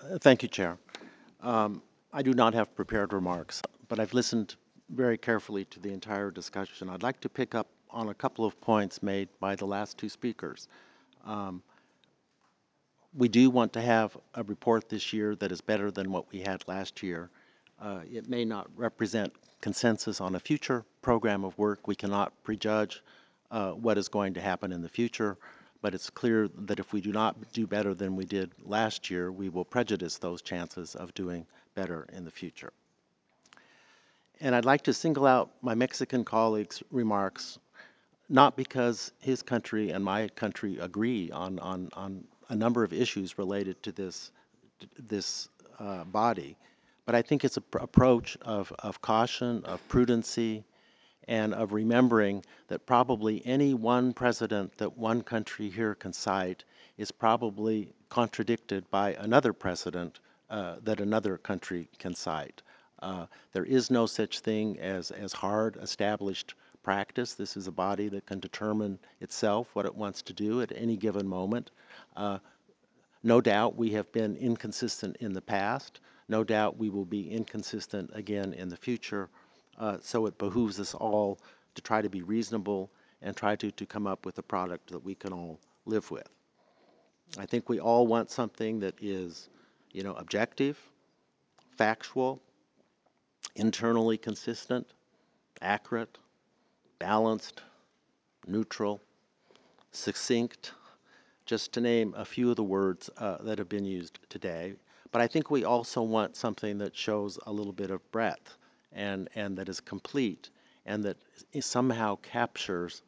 Thank you, Chair. I do not have prepared remarks, but I've listened very carefully to the entire discussion. I'd like to pick up on a couple of points made by the last two speakers. Um, we do want to have a report this year that is better than what we had last year. It may not represent consensus on a future program of work. We cannot prejudge what is going to happen in the future, but it's clear that if we do not do better than we did last year, we will prejudice those chances of doing better in the future. And I'd like to single out my Mexican colleague's remarks, not because his country and my country agree on a number of issues related to this body, but I think it's an approach of caution, of prudency, and of remembering that probably any one president that one country here can cite is probably contradicted by another precedent that another country can cite. There is no such thing as hard established practice. This is a body that can determine itself what it wants to do at any given moment. Uh, no doubt we have been inconsistent in the past. No doubt we will be inconsistent again in the future. So it behooves us all to try to be reasonable and try to come up with a product that we can all live with. I think we all want something that is, objective, factual, internally consistent, accurate, balanced, neutral, succinct, just to name a few of the words that have been used today. But I think we also want something that shows a little bit of breadth and that is complete and that somehow captures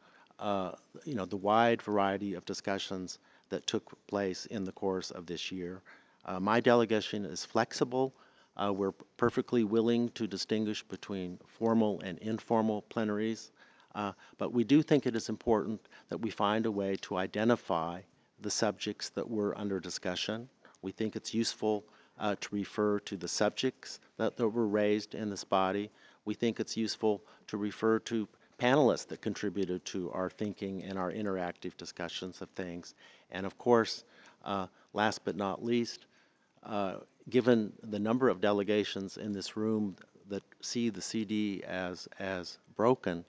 the wide variety of discussions that took place in the course of this year. My delegation is flexible. We're perfectly willing to distinguish between formal and informal plenaries, but we do think it is important that we find a way to identify the subjects that were under discussion. We think it's useful to refer to the subjects that were raised in this body. We think it's useful to refer to panelists that contributed to our thinking and our interactive discussions of things. And of course, last but not least, given the number of delegations in this room that see the CD as broken,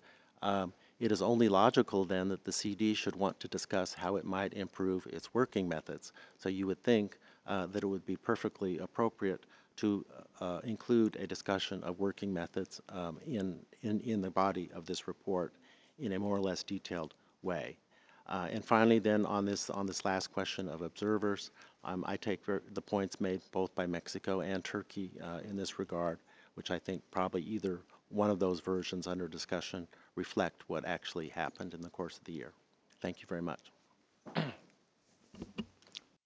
it is only logical then that the CD should want to discuss how it might improve its working methods. So you would think that it would be perfectly appropriate to include a discussion of working methods in the body of this report in a more or less detailed way. And finally, then on this last question of observers, I take the points made both by Mexico and Turkey in this regard, which I think probably either one of those versions under discussion reflect what actually happened in the course of the year. Thank you very much.